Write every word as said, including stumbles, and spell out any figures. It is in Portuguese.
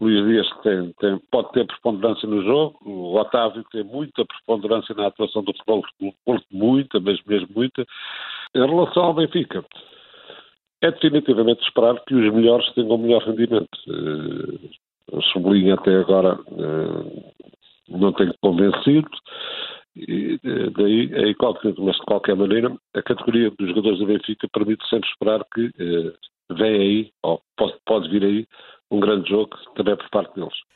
Luís Dias tem, tem, pode ter preponderância no jogo, o Otávio tem muita preponderância na atuação do Futebol Clube do Porto, muita, mas mesmo muita. Em relação ao Benfica, é definitivamente esperar que os melhores tenham o melhor rendimento. O Sublinho até agora não tem convencido, e daí é incógnito, mas de qualquer maneira a categoria dos jogadores do Benfica permite sempre esperar que vem aí, ou pode, pode vir aí, um grande jogo também por parte deles.